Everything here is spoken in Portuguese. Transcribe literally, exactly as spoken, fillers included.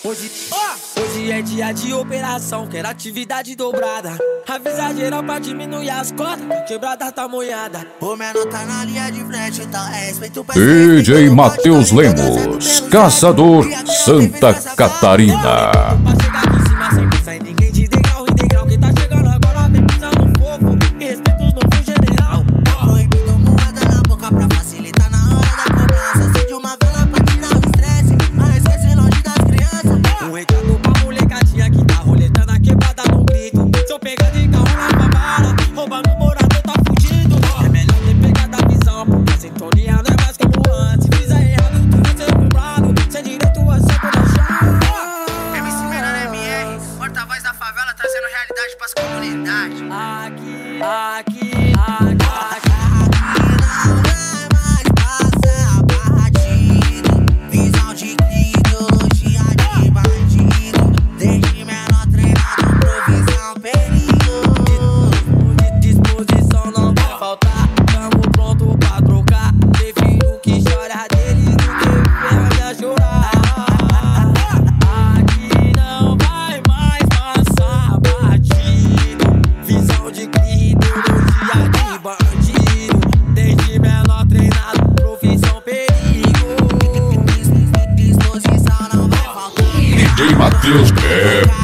Hoje, oh, hoje é dia de operação, quero atividade dobrada. Avisa geral pra diminuir as cotas, quebrada tá molhada. O menor tá na linha de frente, então é respeito pra D J Matheus Lemos, Caçador, Santa Catarina. Pra chegar aqui em cima sem pensar em ninguém, de degrau em degrau. Quem tá chegando agora vem pisando fofo, e respeito os novos general. Proibido moeda na boca pra facilitar na hora da cobrança. Acende uma vela pra tirar o estresse, mas esquece longe das crianças. Um recado pra molecadinha que tá roletando a quebrada no grito. Se eu pegar de carro na favela, roubando morador tá fudido. É melhor ter pegado a visão, porque a sintonia não é mais como antes. Se fizer errado, tu vai ser cobrado, sem direito a ser toda chave. M C Menor M R, porta-voz da favela, trazendo realidade pras comunidades. Aqui, aqui, aqui, aqui. D J Matheus é